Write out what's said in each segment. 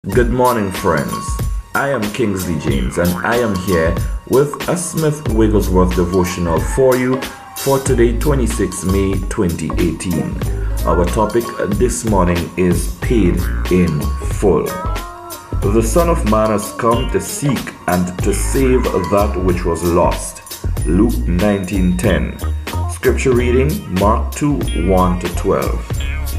Good morning, friends. I am Kingsley James, and I am here with a Smith Wigglesworth devotional for you for today, 26 May 2018. Our topic this morning is paid in full. The Son of Man has come to seek and to save that which was lost. Luke 19:10. Scripture reading, Mark 2:1-12.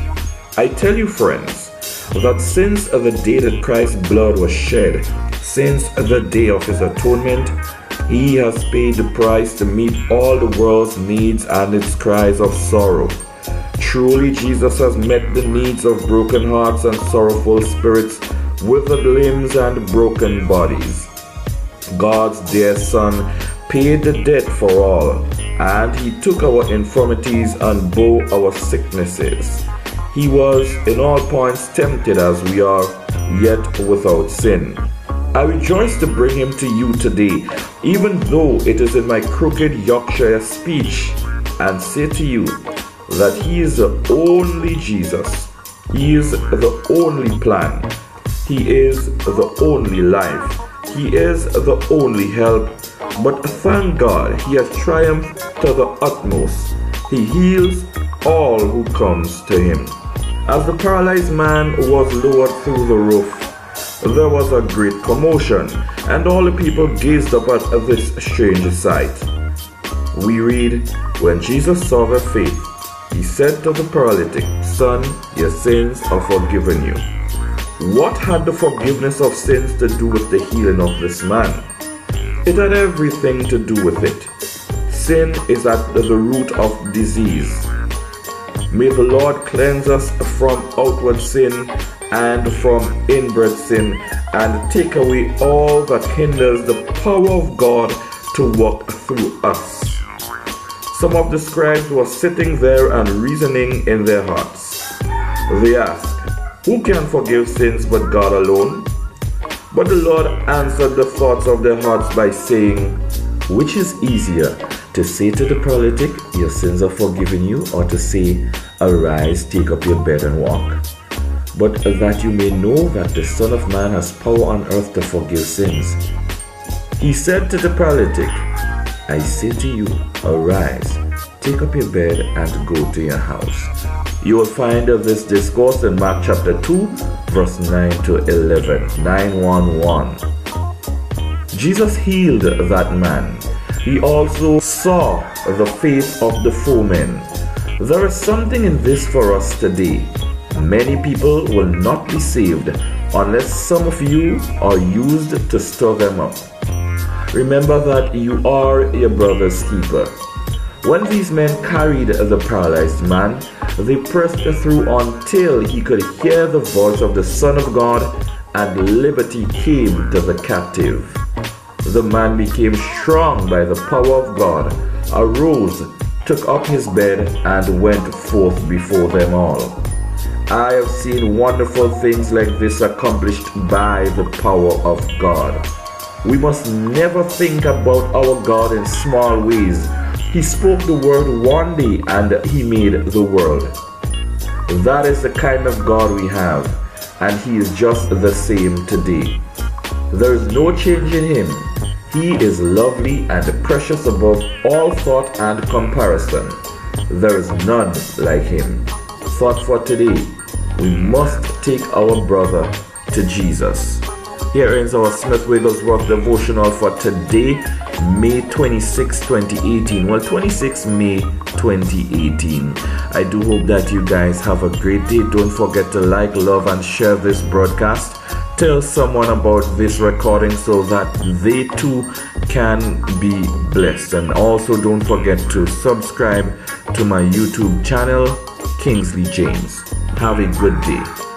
I tell you, friends, that since the day that Christ's blood was shed, since the day of his atonement, he has paid the price to meet all the world's needs and its cries of sorrow. Truly, Jesus has met the needs of broken hearts and sorrowful spirits, withered limbs and broken bodies. God's dear Son paid the debt for all, and he took our infirmities and bore our sicknesses. He was in all points tempted as we are, yet without sin. I rejoice to bring him to you today, even though it is in my crooked Yorkshire speech, and say to you that he is the only Jesus. He is the only plan. He is the only life. He is the only help. But thank God, he has triumphed to the utmost. He heals all who comes to him. As the paralyzed man was lowered through the roof, there was a great commotion, and all the people gazed up at this strange sight. We read, when Jesus saw their faith, he said to the paralytic, "Son, your sins are forgiven you." What had the forgiveness of sins to do with the healing of this man? It had everything to do with it. Sin is at the root of disease. May the Lord cleanse us from outward sin and from inbred sin, and take away all that hinders the power of God to work through us. Some of the scribes were sitting there and reasoning in their hearts. They asked, "Who can forgive sins but God alone?" But the Lord answered the thoughts of their hearts by saying, "Which is easier, to say to the paralytic, 'Your sins are forgiven you,' or to say, 'Arise, take up your bed and walk'? But that you may know that the Son of Man has power on earth to forgive sins." He said to the paralytic, "I say to you, arise, take up your bed and go to your house." You will find this discourse in Mark chapter 2, verse 9-11, 9:11. Jesus healed that man. He also saw the faith of the foemen. There is something in this for us today. Many people will not be saved unless some of you are used to stir them up. Remember that you are your brother's keeper. When these men carried the paralyzed man, they pressed through until he could hear the voice of the Son of God, and liberty came to the captive. The man became strong by the power of God, arose, took up his bed, and went forth before them all. I have seen wonderful things like this accomplished by the power of God. We must never think about our God in small ways. He spoke the word one day and he made the world. That is the kind of God we have, and he is just the same today. There is no change in him. He is lovely and precious above all thought and comparison. There is none like him. Thought for today: we must take our brother to Jesus. Here ends our Smith Wigglesworth devotional for today, May 26, 2018. Well, 26 May 2018. I do hope that you guys have a great day. Don't forget to like, love, and share this broadcast. Tell someone about this recording so that they too can be blessed. And also don't forget to subscribe to my YouTube channel, Kingsley James. Have a good day.